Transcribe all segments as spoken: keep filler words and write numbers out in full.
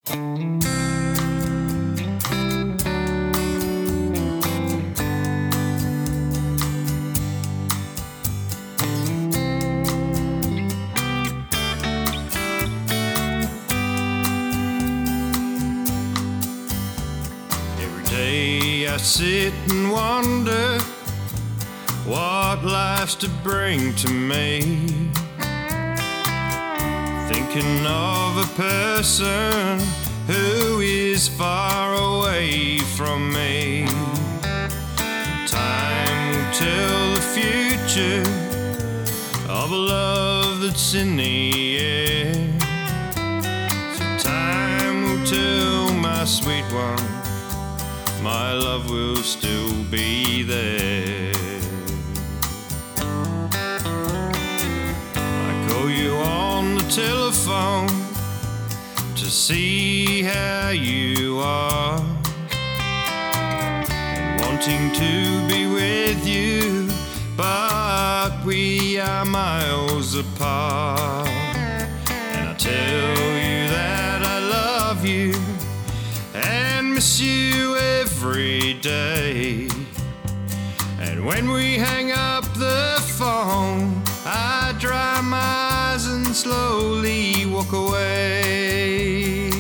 I sit and wonder what life's to bring to me, thinking of a person who is far away from me. Time will tell the future of a love that's in the air. So time will tell my sweet one, my love will still be there. I call you on the telephone to see how you are, and wanting to be with you, but we are miles apart. And I tell you that I love you and miss you every day. And when we hang up the phone, I dry my eyes and slowly walk away.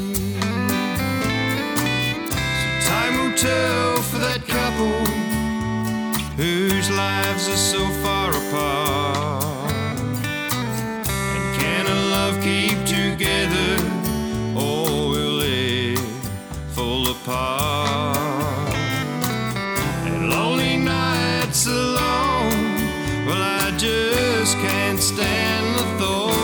So time will tell for that couple whose lives are so far apart. And can a love keep together, or will it fall apart? And lonely nights alone, well, I just can't stand the thought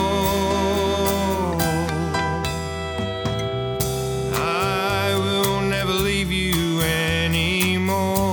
I will never leave you anymore.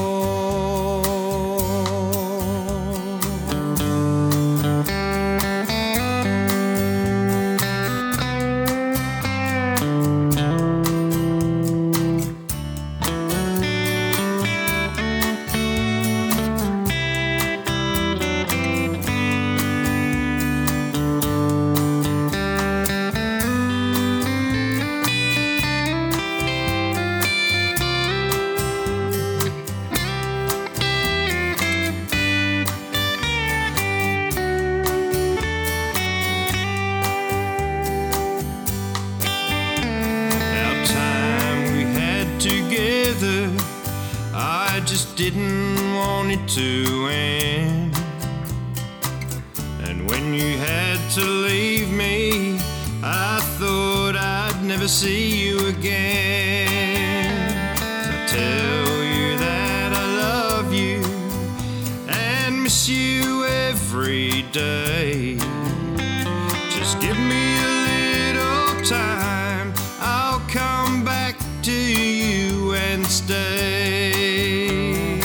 Together, I just didn't want it to end. And when you had to leave me, I thought I'd never see you again. So I tell you that I love you and miss you every day. Just give me a little time, I'll come back to you and stay.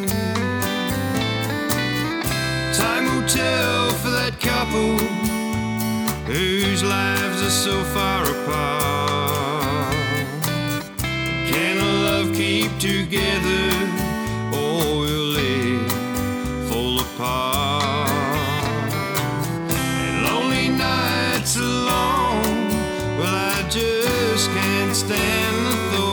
Time will tell for that couple whose lives are so far apart. Can a love keep together, or will it fall apart? And lonely nights alone, well, I just can't stand the thought